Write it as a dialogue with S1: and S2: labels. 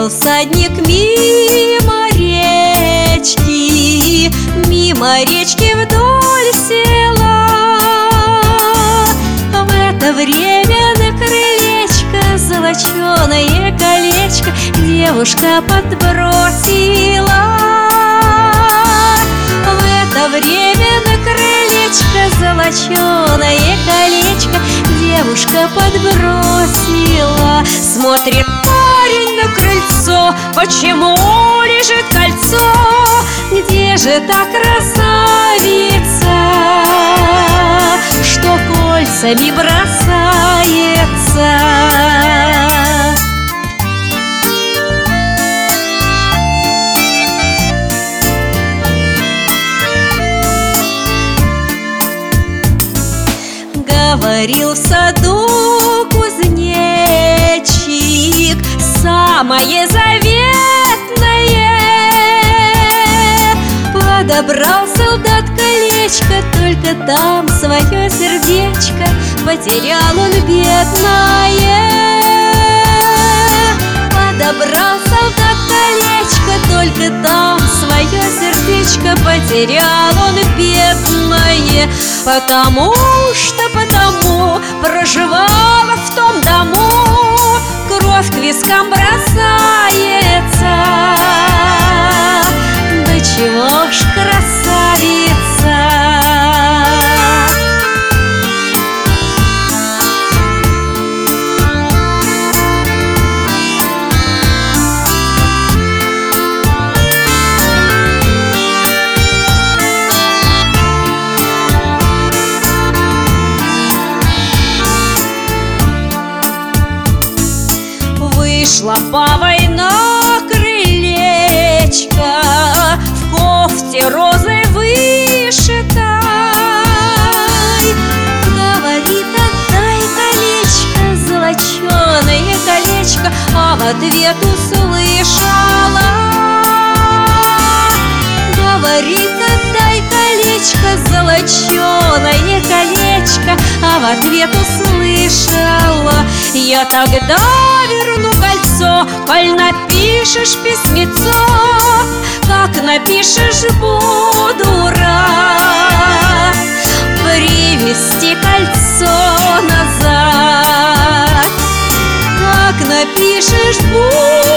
S1: Ехал всадник мимо речки вдоль села. В это время на крылечко золоченое колечко девушка подбросила. В это время на крылечко золоченое колечко девушка подбросила. Смотрит парень на крыльцо, почему лежит кольцо? Где же та красавица, что кольцами бросается? Говорил в саду кузнечик самое заветное. Подобрал солдат колечко, только там свое сердечко потерял он, бедное. Подобрал солдат колечко, только там свое сердечко потерял он, бедное. Потому проживала в том дому, кровь к вискам бросается. Да чего ж красавица! Вышла бабой на крылечко, в кофте розой вышитой. Говорит: отдай колечко, золоченое колечко, а в ответ услышала. Говорит: отдай колечко, золоченое колечко, а в ответ услышала. Я тогда верну кольцо, коль напишешь письмецо. Как напишешь, буду рад привезти кольцо назад. Как напишешь, буду